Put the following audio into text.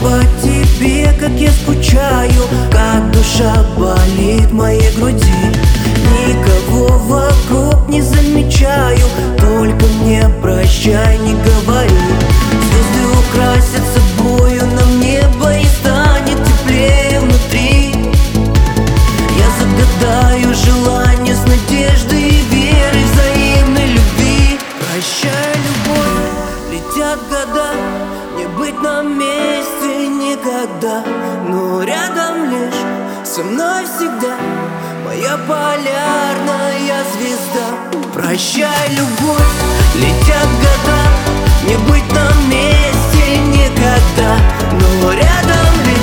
по тебе, как я скучаю, как душа болит в моей груди. Никого вокруг не замечаю, только мне прощай не говори. Звезды украсят собою нам небо и станет теплее внутри. Я загадаю желание с надеждой и верой взаимной любви. Прощай, любовь, летят года, не быть на месте никогда, но рядом лишь со мной всегда моя полярная звезда. Прощай, любовь, летят года, не быть на месте никогда, но рядом лишь